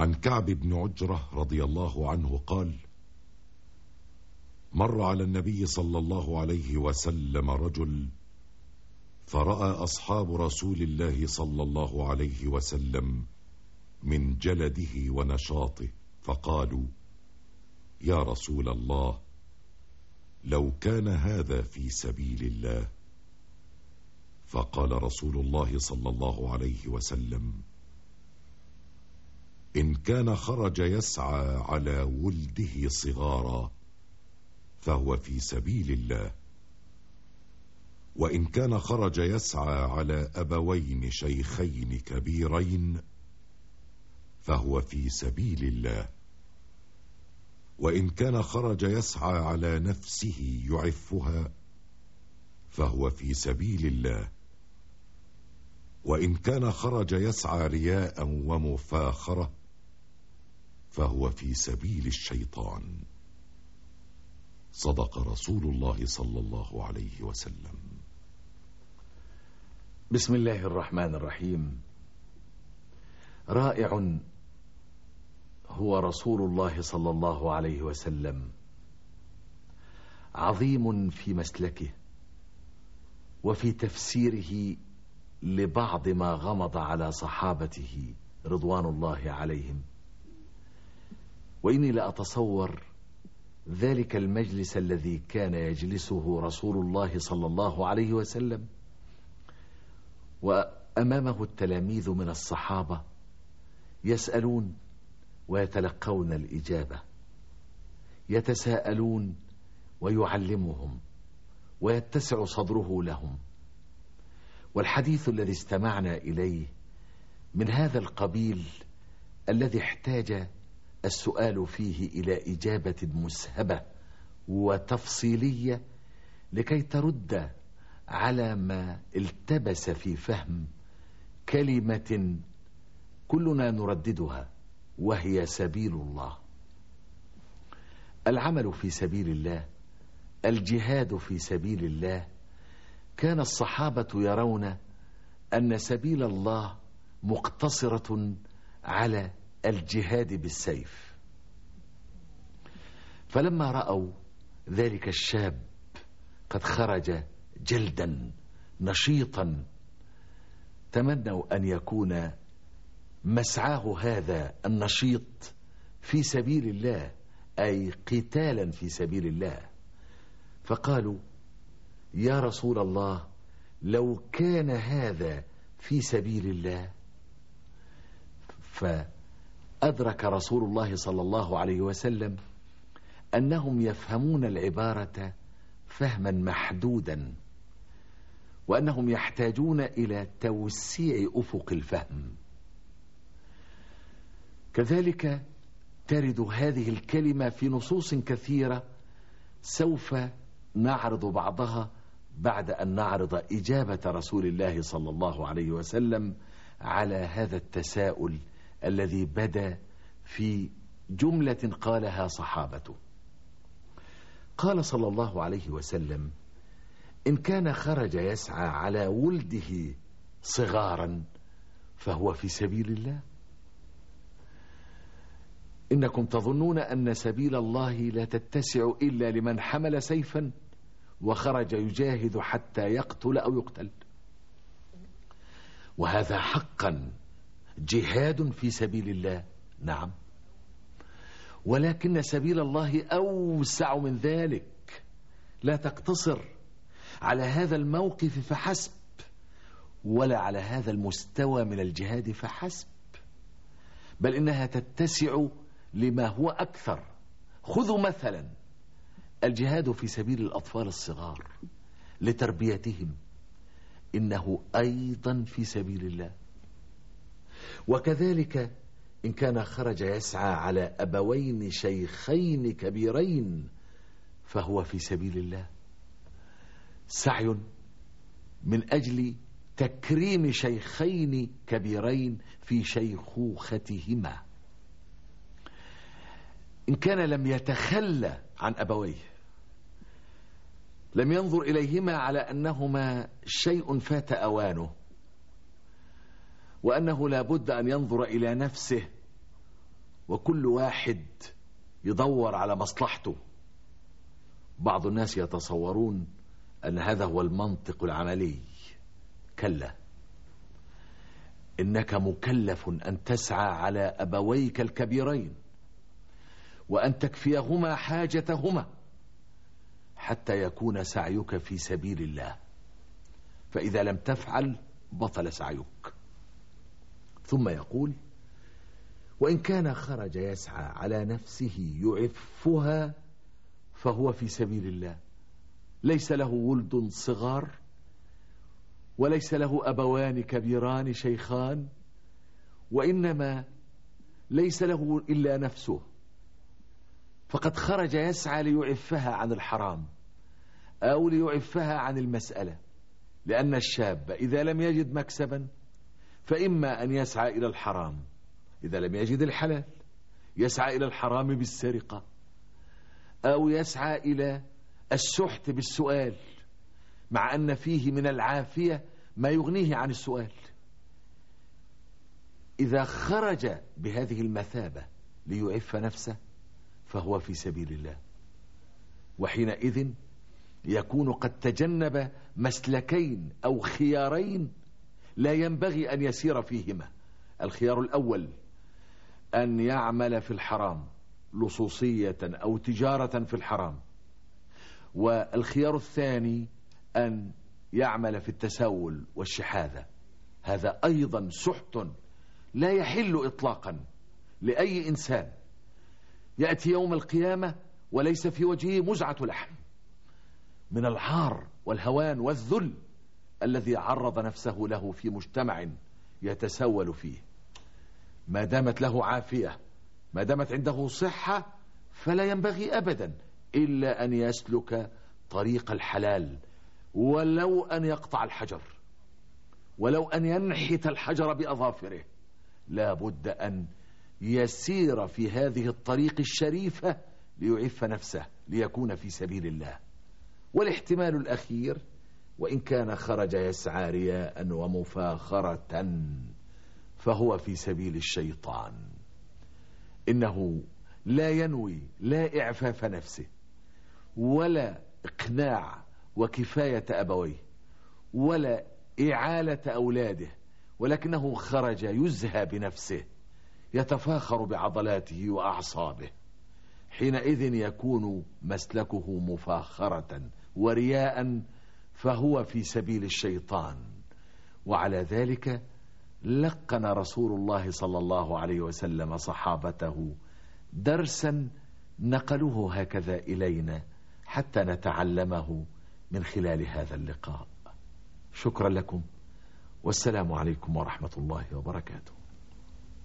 عن كعب بن عجرة رضي الله عنه قال: مر على النبي صلى الله عليه وسلم رجل، فرأى أصحاب رسول الله صلى الله عليه وسلم من جلده ونشاطه، فقالوا: يا رسول الله، لو كان هذا في سبيل الله. فقال رسول الله صلى الله عليه وسلم: إن كان خرج يسعى على ولده صغارا فهو في سبيل الله، وإن كان خرج يسعى على أبوين شيخين كبيرين فهو في سبيل الله، وإن كان خرج يسعى على نفسه يعفها فهو في سبيل الله، وإن كان خرج يسعى رياء ومفاخرة فهو في سبيل الشيطان. صدق رسول الله صلى الله عليه وسلم. بسم الله الرحمن الرحيم. رائع هو رسول الله صلى الله عليه وسلم، عظيم في مسلكه وفي تفسيره لبعض ما غمض على صحابته رضوان الله عليهم. وإني لأتصور ذلك المجلس الذي كان يجلسه رسول الله صلى الله عليه وسلم وأمامه التلاميذ من الصحابة يسألون ويتلقون الإجابة، يتساءلون ويعلمهم ويتسع صدره لهم. والحديث الذي استمعنا إليه من هذا القبيل الذي احتاج السؤال فيه إلى إجابة مسهبة وتفصيلية لكي ترد على ما التبس في فهم كلمة كلنا نرددها، وهي سبيل الله. العمل في سبيل الله، الجهاد في سبيل الله. كان الصحابة يرون أن سبيل الله مقتصرة على الجهاد بالسيف، فلما رأوا ذلك الشاب قد خرج جلدا نشيطا تمنوا أن يكون مسعاه هذا النشيط في سبيل الله، أي قتالا في سبيل الله. فقالوا: يا رسول الله، لو كان هذا في سبيل الله. فأدرك رسول الله صلى الله عليه وسلم أنهم يفهمون العبارة فهما محدودا، وأنهم يحتاجون إلى توسيع أفق الفهم. كذلك ترد هذه الكلمة في نصوص كثيرة سوف نعرض بعضها بعد أن نعرض إجابة رسول الله صلى الله عليه وسلم على هذا التساؤل الذي بدا في جملة قالها صحابته. قال صلى الله عليه وسلم: إن كان خرج يسعى على ولده صغارا فهو في سبيل الله. إنكم تظنون أن سبيل الله لا تتسع إلا لمن حمل سيفا وخرج يجاهد حتى يقتل أو يقتل، وهذا حقا جهاد في سبيل الله، نعم، ولكن سبيل الله أوسع من ذلك، لا تقتصر على هذا الموقف فحسب، ولا على هذا المستوى من الجهاد فحسب، بل إنها تتسع لما هو أكثر. خذوا مثلا الجهاد في سبيل الأطفال الصغار لتربيتهم، إنه أيضا في سبيل الله. وكذلك إن كان خرج يسعى على أبوين شيخين كبيرين فهو في سبيل الله، سعي من أجل تكريم شيخين كبيرين في شيخوختهما. إن كان لم يتخلى عن أبويه، لم ينظر إليهما على أنهما شيء فات أوانه، وأنه لا بد أن ينظر إلى نفسه وكل واحد يدور على مصلحته. بعض الناس يتصورون أن هذا هو المنطق العملي. كلا، إنك مكلف أن تسعى على أبويك الكبيرين وأن تكفيهما حاجتهما حتى يكون سعيك في سبيل الله، فإذا لم تفعل بطل سعيك. ثم يقول: وإن كان خرج يسعى على نفسه يعفها فهو في سبيل الله، ليس له ولد صغار وليس له أبوان كبيران شيخان، وإنما ليس له إلا نفسه، فقد خرج يسعى ليعفها عن الحرام أو ليعفها عن المسألة، لأن الشاب إذا لم يجد مكسبا فإما أن يسعى إلى الحرام، إذا لم يجد الحلال يسعى إلى الحرام بالسرقة، أو يسعى إلى السحت بالسؤال، مع أن فيه من العافية ما يغنيه عن السؤال. إذا خرج بهذه المثابة ليعف نفسه فهو في سبيل الله، وحينئذ يكون قد تجنب مسلكين أو خيارين لا ينبغي أن يسير فيهما. الخيار الأول أن يعمل في الحرام لصوصية أو تجارة في الحرام، والخيار الثاني أن يعمل في التسول والشحاذة. هذا أيضا سحت لا يحل إطلاقا لأي إنسان يأتي يوم القيامة وليس في وجهه مزعة لحم من العار والهوان والذل الذي عرض نفسه له في مجتمع يتسول فيه. ما دامت له عافية، ما دامت عنده صحة، فلا ينبغي أبدا إلا أن يسلك طريق الحلال، ولو أن يقطع الحجر، ولو أن ينحت الحجر بأظافره، لا بد أن يسير في هذه الطريق الشريفة ليعف نفسه ليكون في سبيل الله. والاحتمال الأخير: وإن كان خرج يسعى رياء ومفاخرة فهو في سبيل الشيطان. إنه لا ينوي لا إعفاف نفسه ولا إقناع وكفاية أبويه ولا إعالة أولاده، ولكنه خرج يزهى بنفسه يتفاخر بعضلاته وأعصابه. حينئذ يكون مسلكه مفاخرة ورياء، فهو في سبيل الشيطان. وعلى ذلك لقن رسول الله صلى الله عليه وسلم صحابته درسا نقلوه هكذا إلينا حتى نتعلمه من خلال هذا اللقاء. شكرا لكم، والسلام عليكم ورحمة الله وبركاته.